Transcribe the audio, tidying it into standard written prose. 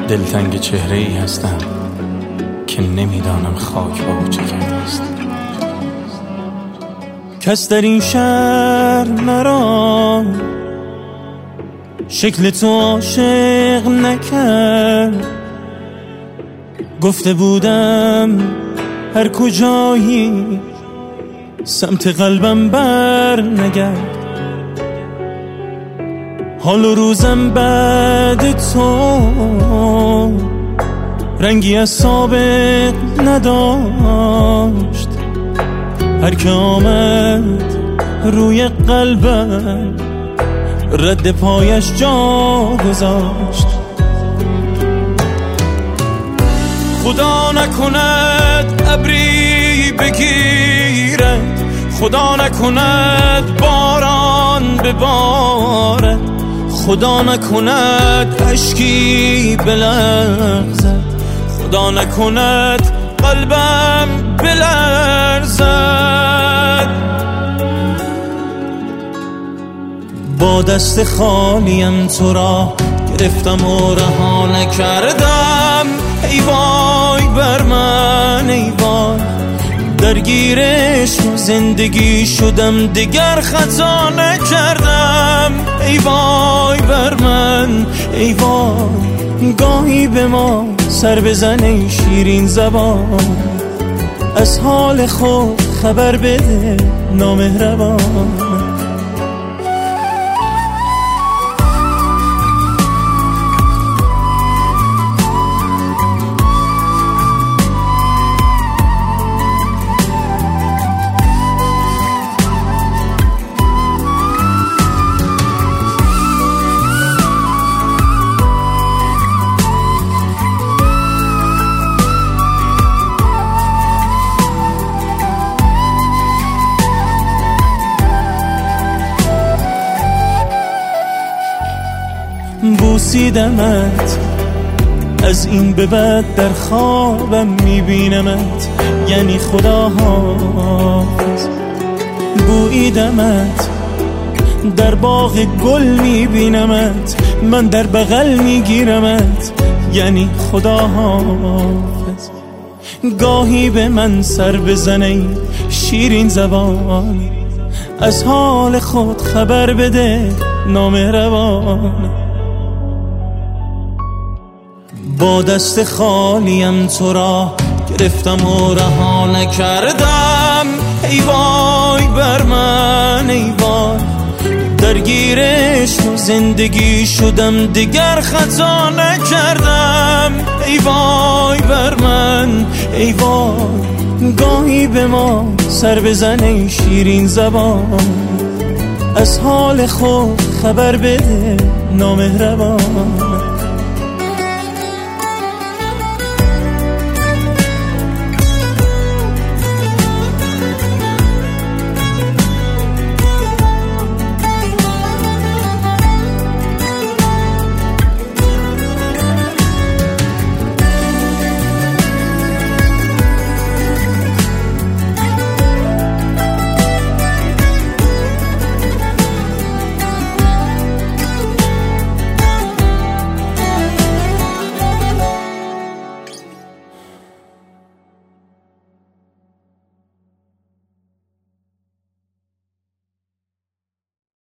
دلتنگ چهره ای هستم که نمیدانم خاک با او چه کرده است. کس در این شهر مرا شکل تو عاشق نکرد. گفته بودم هر کجایی سمت قلبم بر نگرد. حال و روزم بعد تو رنگی از سابق نداشت. هر که آمد روی قلبم رد پایش جا گذاشت. خدا نکند ابری بگیرد، خدا نکند باران ببارد، خدا نکند اشکی بلرزد، خدا نکند قلبم بلرزد. با دست خالیم تو را گرفتم و رها نکردم. ای وای بر من ای وای، درگیرش زندگی شدم دیگر خطا نکردم. ای وای بر من ای وای، گاهی به ما سر بزن ای شیرین زبان، از حال خود خبر بده نامهربان. بوسیدمت، از این به بعد در خوابم میبینمت، یعنی خدا حافظ. بویدمت، در باغ گل میبینمت، من در بغل میگیرمت، یعنی خدا حافظ. گاهی به من سر بزنی شیرین زبان، از حال خود خبر بده نامهربان. با دست خالیم تو را گرفتم و رها نکردم. ای وای بر من ای وای، درگیرش زندگی شدم دیگر خطا نکردم. ای وای بر من ای وای، گاهی به ما سر بزن ای شیرین زبان، از حال خود خبر بده نامهربان.